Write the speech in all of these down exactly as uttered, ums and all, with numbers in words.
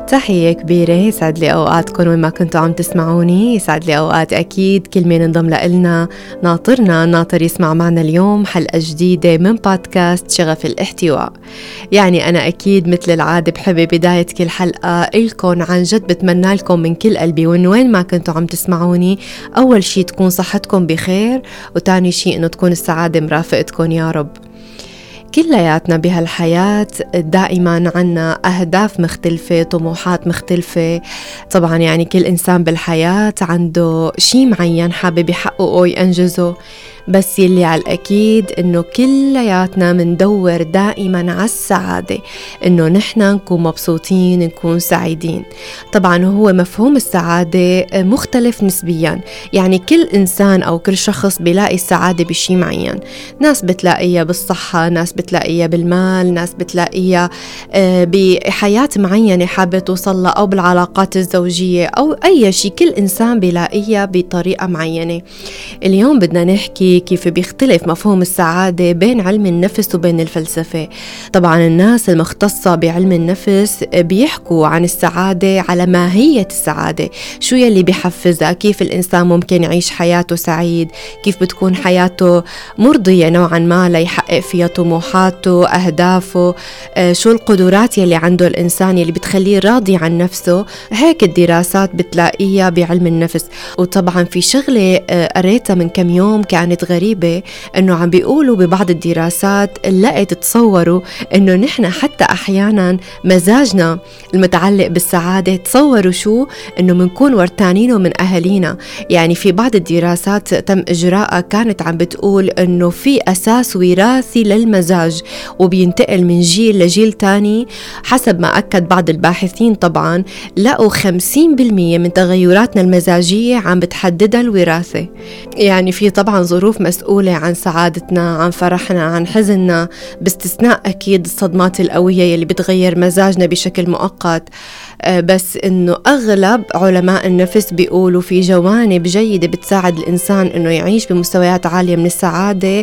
تحية كبيرة، يسعد لي أوقاتكم وين ما كنتوا عم تسمعوني. يسعد لي أوقات أكيد كل مين انضم لنا. ناطرنا ناطر يسمع معنا اليوم حلقة جديدة من بودكاست شغف الاحتواء. يعني أنا أكيد مثل العادة بحب بداية كل حلقة إلكم عن جد بتمنى لكم من كل قلبي وين وين ما كنتوا عم تسمعوني، أول شي تكون صحتكم بخير، وتاني شي إنه تكون السعادة مرافقتكم يا رب. كلياتنا بهالحياة دائما عنا أهداف مختلفة، طموحات مختلفة. طبعا يعني كل إنسان بالحياة عنده شي معين حابب يحققه وينجزه، بس يلي على الأكيد إنه كلياتنا مندور دائما على السعادة، إنه نحن نكون مبسوطين، نكون سعيدين. طبعا هو مفهوم السعادة مختلف نسبيا، يعني كل إنسان أو كل شخص بيلاقي السعادة بشي معين. ناس بتلاقيها بالصحة، ناس بتلاقيها بالمال، ناس بتلاقيها بحياة معينة حابة توصلها، أو بالعلاقات الزوجية أو أي شي. كل إنسان بيلاقيها بطريقة معينة. اليوم بدنا نحكي كيف بيختلف مفهوم السعادة بين علم النفس وبين الفلسفة. طبعا الناس المختصة بعلم النفس بيحكوا عن السعادة على ماهية السعادة، شو يلي بيحفزها، كيف الإنسان ممكن يعيش حياته سعيد، كيف بتكون حياته مرضية نوعا ما ليحقق فيها طموحاته، أهدافه، شو القدرات يلي عنده الإنسان يلي بتخليه راضي عن نفسه. هيك الدراسات بتلاقيها بعلم النفس. وطبعا في شغلة قريتها من كم يوم كانت غريبة، انه عم بيقولوا ببعض الدراسات لقيت تصوروا انه نحن حتى احيانا مزاجنا المتعلق بالسعادة، تصوروا شو انه منكون ورتانينه من اهالينا. يعني في بعض الدراسات تم اجراءها كانت عم بتقول انه في اساس وراثي للمزاج وبينتقل من جيل لجيل تاني. حسب ما اكد بعض الباحثين طبعا لقوا خمسين بالمية من تغيراتنا المزاجية عم بتحددها الوراثة. يعني في طبعا ظروف مسؤولة عن سعادتنا، عن فرحنا، عن حزننا، باستثناء أكيد الصدمات القوية يلي بتغير مزاجنا بشكل مؤقت. بس إنه أغلب علماء النفس بيقولوا في جوانب جيدة بتساعد الإنسان إنه يعيش بمستويات عالية من السعادة،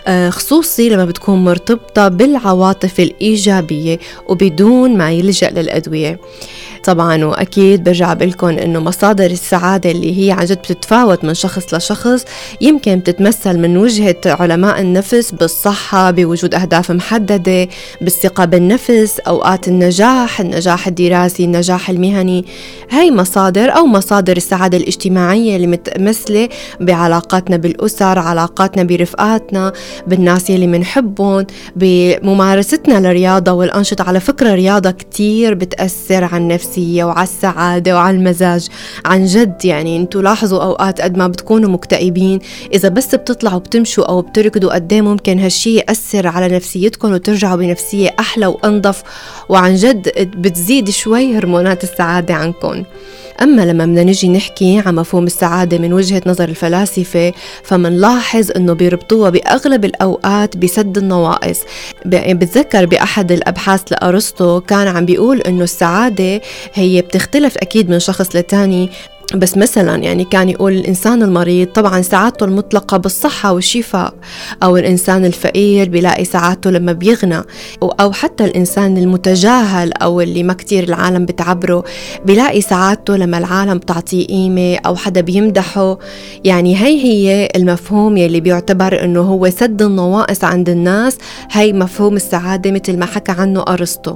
خصوصي لما بتكون مرتبطة بالعواطف الإيجابية وبدون ما يلجأ للأدوية. طبعا وأكيد برجع بقولكم إنه مصادر السعادة اللي هي عن جد بتتفاوت من شخص لشخص، يمكن تتمثل من وجهة علماء النفس بالصحة، بوجود أهداف محددة، بالثقة بالنفس، أوقات النجاح، النجاح الدراسي، النجاح المهني. هاي مصادر أو مصادر السعادة الاجتماعية اللي متمثلة بعلاقاتنا بالأسر، علاقاتنا برفقاتنا، بالناس اللي منحبهم، بممارستنا للرياضة والأنشطة. على فكرة الرياضة كتير بتأثر على النفس وعلى السعادة وعلى المزاج عن جد. يعني انتوا لاحظوا أوقات قد ما بتكونوا مكتئبين، إذا بس بتطلعوا بتمشوا أو بتركضوا قد ايه ممكن هالشي يأثر على نفسيتكم وترجعوا بنفسية أحلى وأنظف، وعن جد بتزيد شوي هرمونات السعادة عنكم. أما لما بدنا نجي نحكي عن مفهوم السعادة من وجهة نظر الفلاسفة، فمنلاحظ أنه بيربطوها بأغلب الأوقات بسد النواقص. بتذكر بأحد الأبحاث لأرسطو كان عم بيقول أنه السعادة هي بتختلف أكيد من شخص لتاني. بس مثلا يعني كان يقول الإنسان المريض طبعا سعادته المطلقة بالصحة والشفاء، أو الإنسان الفقير بيلاقي سعادته لما بيغنى، أو حتى الإنسان المتجاهل أو اللي ما كتير العالم بتعبره بيلاقي سعادته لما العالم تعطيه قيمة أو حدا بيمدحه. يعني هي هي المفهوم يلي بيعتبر أنه هو سد النواقص عند الناس. هي مفهوم السعادة مثل ما حكى عنه أرسطو.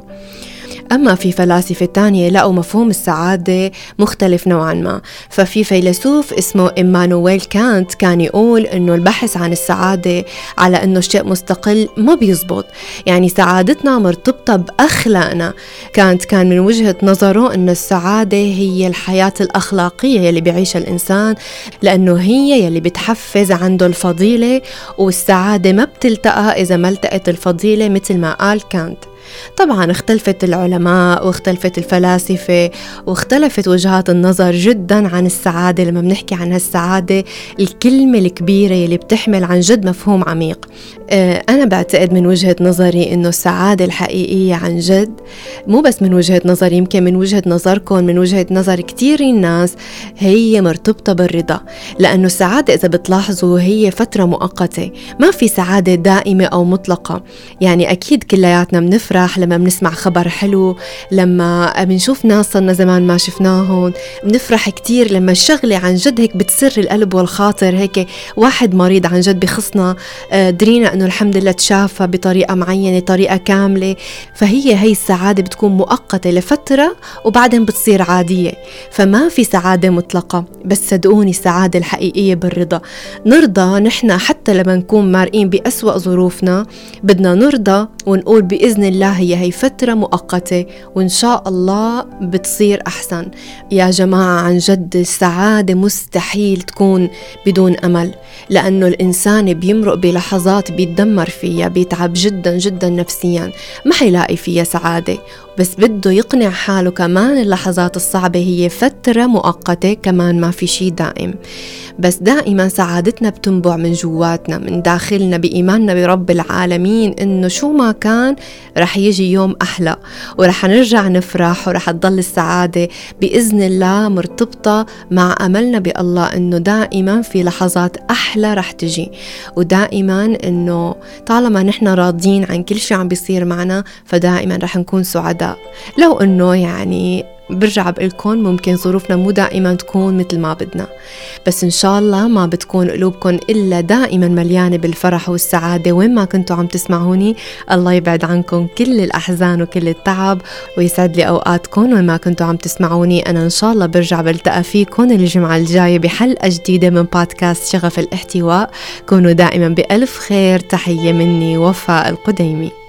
أما في فلاسفة تانية لقوا مفهوم السعادة مختلف نوعا ما. ففي فيلسوف اسمه إيمانويل كانت كان يقول إنه البحث عن السعادة على إنه شيء مستقل ما بيزبط، يعني سعادتنا مرتبطة بأخلاقنا. كانت كان من وجهة نظره إنه السعادة هي الحياة الأخلاقية يلي بيعيشها الإنسان، لأنه هي يلي بتحفز عنده الفضيلة، والسعادة ما بتلتقى إذا ما التقت الفضيلة مثل ما قال كانت. طبعا اختلفت العلماء واختلفت الفلاسفة واختلفت وجهات النظر جدا عن السعادة. لما بنحكي عن هالسعادة الكلمة الكبيرة اللي بتحمل عن جد مفهوم عميق. اه أنا بعتقد من وجهة نظري إنه السعادة الحقيقية عن جد مو بس من وجهة نظري، يمكن من وجهة نظركم، من وجهة نظر كتير الناس، هي مرتبطة بالرضا. لأنه السعادة إذا بتلاحظوا هي فترة مؤقتة، ما في سعادة دائمة أو مطلقة. يعني أكيد كلياتنا بنفرح بنفرح لما بنسمع خبر حلو، لما بنشوف ناس صرنا زمان ما شفناهم، بنفرح كتير لما الشغلة عن جد هيك بتسر القلب والخاطر. هيك واحد مريض عن جد بخصنا درينا أنه الحمد لله تشافى بطريقة معينة، طريقة كاملة، فهي هي السعادة بتكون مؤقتة لفترة وبعدين بتصير عادية. فما في سعادة مطلقة، بس صدقوني السعادة الحقيقية بالرضا. نرضى نحن حتى لما نكون مارقين بأسوأ ظروفنا، بدنا نرضى ونقول بإذن الله هي هي فترة مؤقتة وإن شاء الله بتصير أحسن. يا جماعة عن جد السعادة مستحيل تكون بدون أمل، لأنه الإنسان بيمرق بلحظات بيتدمر فيها، بيتعب جدا جدا نفسيا، ما حيلاقي فيها سعادة، بس بده يقنع حاله كمان اللحظات الصعبة هي فترة مؤقتة، كمان ما في شي دائم. بس دائما سعادتنا بتنبع من جواتنا، من داخلنا، بإيماننا برب العالمين إنه شو ما كان رح يجي يوم أحلى ورح نرجع نفرح، ورح تضل السعادة بإذن الله مرتبطة مع أملنا بالله إنه دائما في لحظات أحلى رح تجي، ودائما إنه طالما نحن راضين عن كل شيء عم بيصير معنا فدائما رح نكون سعداء. لو إنه يعني برجع بقولكم ممكن ظروفنا مو دائما تكون مثل ما بدنا، بس إن شاء الله ما بتكون قلوبكم إلا دائما مليانة بالفرح والسعادة وين ما كنتوا عم تسمعوني. الله يبعد عنكم كل الأحزان وكل التعب ويسعد لي أوقاتكم وين ما كنتوا عم تسمعوني. أنا إن شاء الله برجع بلتقى فيكم الجمعة الجاية بحلقة جديدة من بودكاست شغف الاحتواء. كونوا دائما بألف خير. تحية مني وفاء القديمي.